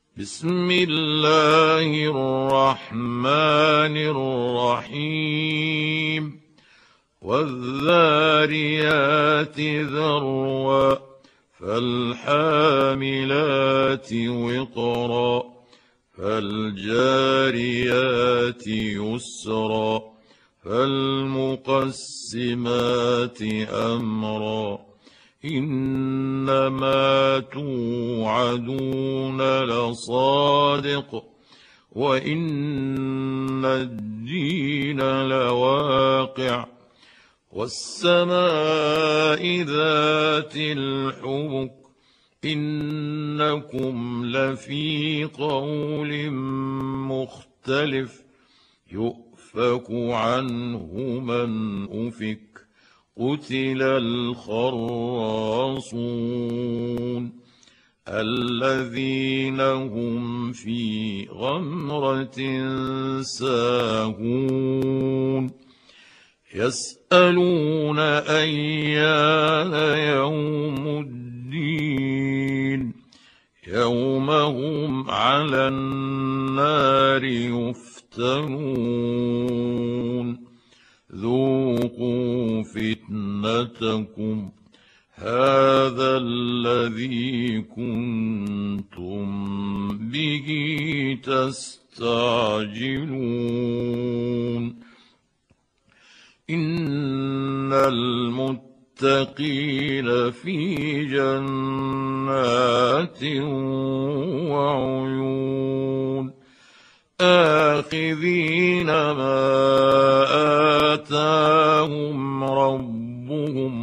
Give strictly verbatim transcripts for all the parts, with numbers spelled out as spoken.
بسم الله الرحمن الرحيم والذاريات ذروا فالحاملات وقرا فالجاريات يسرا فالمقسمات أمرا إنما توعدون لصادق وإن الدين لواقع والسماء ذات الحبك إنكم لفي قول مختلف يؤفك عنه من أفك قتل الخراصون الذين هم في غمرة ساهون يسألون أيان يوم الدين يوم هم على النار يفتنون ذوقوا فتنتكم هذا الذي كنتم به تستعجلون إن المتقين في جنات وعيون آخذين ما آتاهم ربهم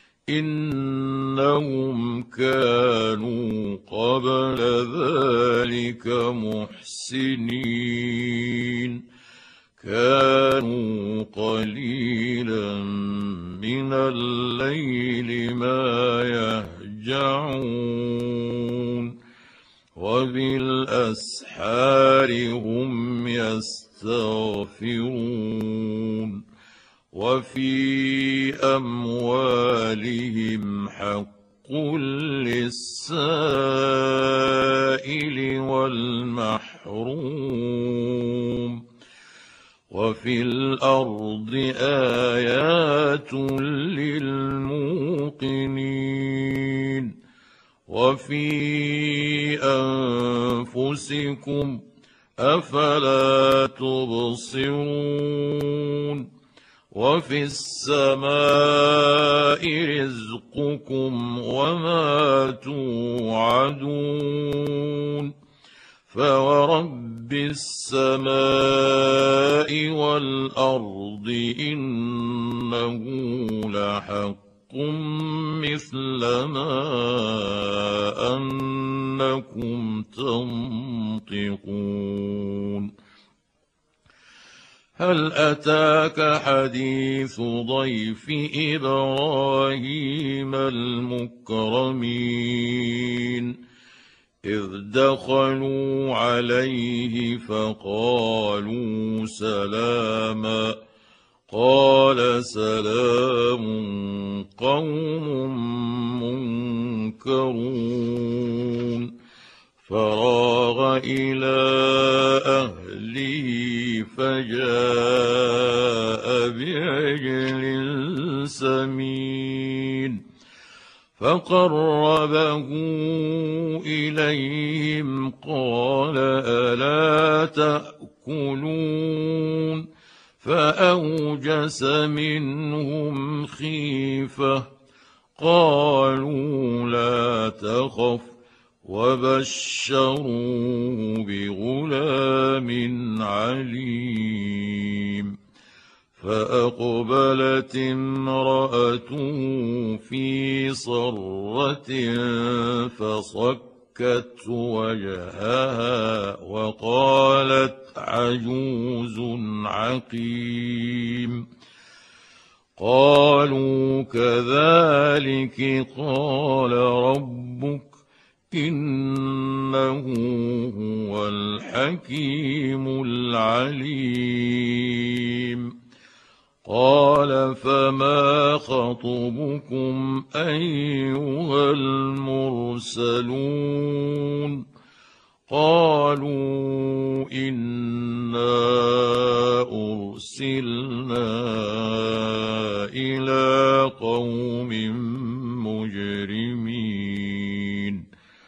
إنهم كانوا قبل ذلك محسنين كانوا قليلا من الليل ما يهجعون وبالأسحار هم يستغفرون وفي أموالهم حق للسائل والمحروم وفي الأرض آيات للموقنين وفي أنفسكم أفلا تبصرون وفي السماء رزقكم وما توعدون فورب السماء والأرض إنه لحق مثل ما أنكم تنطقون هل أتاك حديث ضيف إبراهيم المكرمين إذ دخلوا عليه فقالوا سلاما قال سلام قوم منكرون فراغ إلى أهله فجاء بعجل سمين فقربه إليهم قال ألا تأكلون فأوجس منهم خيفة قالوا لا تخف وبشروه بغلام عليم فأقبلت امرأته في صرة فصكت وجهها وقالت عجوز عقيم قالوا كذلك قال ربك إنه هو الحكيم العليم قال فما خطبكم أيها المرسلون قالوا إنا أرسلنا إلى قوم مجرمين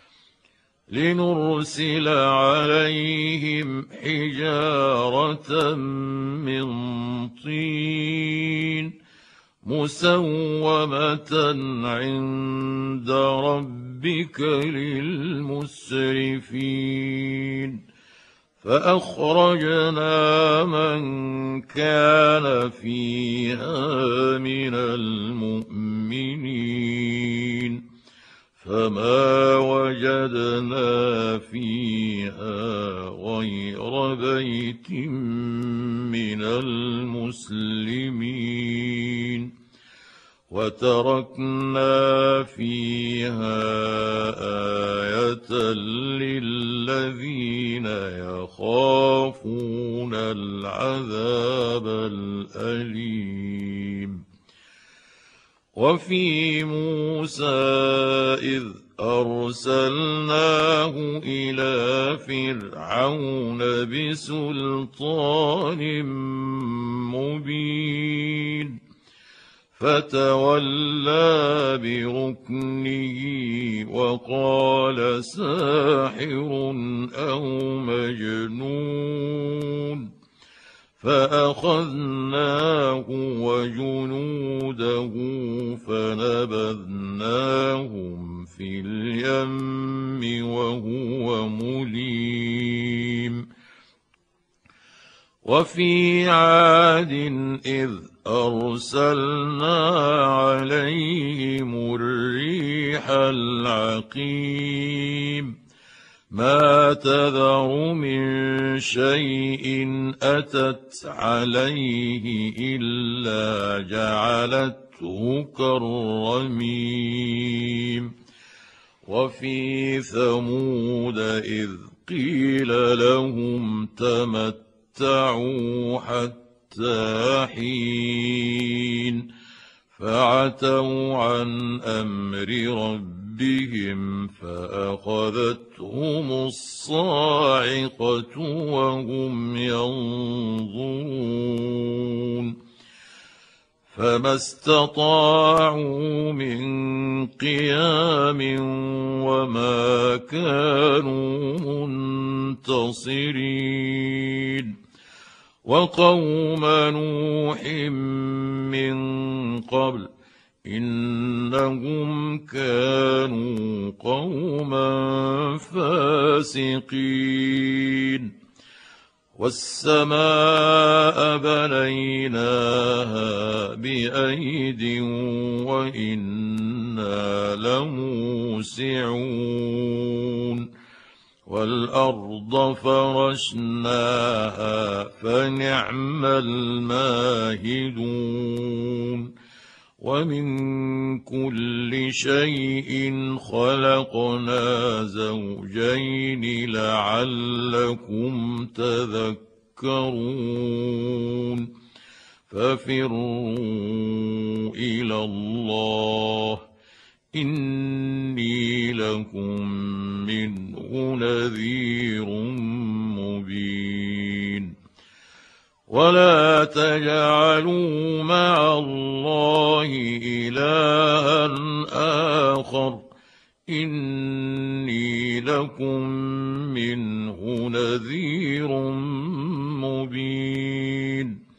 لنرسل عليهم حجارة من طين مسومة عند ربك للمسرفين فأخرجنا من كان فيها من المؤمنين فما وجدنا فيها غير بيت من المسلمين وتركنا فيها آية للذين يخافون العذاب الأليم وفي موسى إذ أرسلناه إلى فرعون بسلطان مبين فتولى بركنه وقال ساحر أو مجنون فأخذناه وجنوده فنبذناهم في اليم وهو مليم وفي عاد إذ أرسلنا عليهم الريح العقيم ما تذر من شيء أتت عليه إلا جعلته كالرميم وفي ثمود إذ قيل لهم تمتعوا حتى حين فعتوا عن أمر ربهم فأخذتهم الصاعقة وهم ينظرون فما استطاعوا من قيام وما كانوا منتصرين وقوم نوح من قبل إنهم كانوا قوما فاسقين والسماء بنيناها بأيد وإنا لموسعون والأرض فرشناها فنعم الماهدون ومن كل شيء خلقنا زوجين لعلكم تذكرون ففروا إلى الله إني لكم منه نذير مبين ولا تجعلوا مع الله إلها آخر إني لكم منه نذير مبين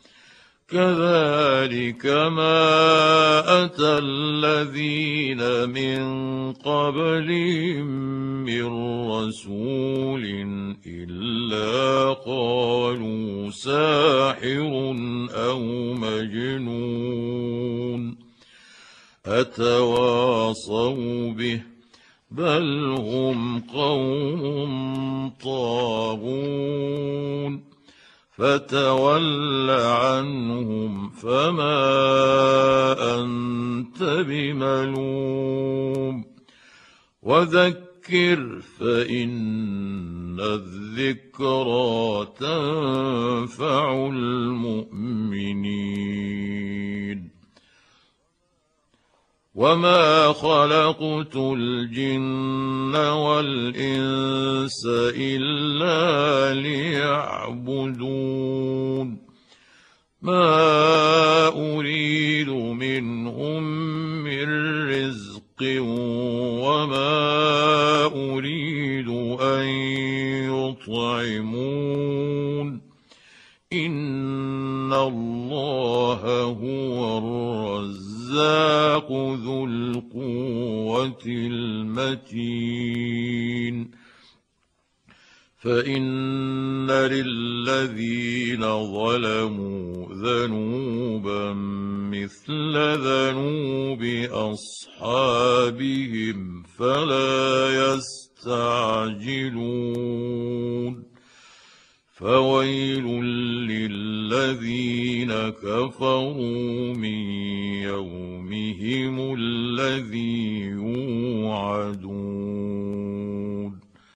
كذلك ما أتى الذين من قبلهم من رسول إلا قالوا ساحر أو مجنون أتواصوا به بل هم قوم طاغون فتول عنهم فما أنت بملوم وذكر فإن الذكرى تنفع المؤمنين وما خلقت الجن والإنس إلا ليعبدون ما أريد منهم من رزق وما أريد أن يطعمون إن الله هو الرزاق ذو القوة المتين فإن للذين ظلموا ذنوبا مثل ذنوب أصحابهم فلا يستعجلون فويل للذين كفروا من يومهم الذي يوعدون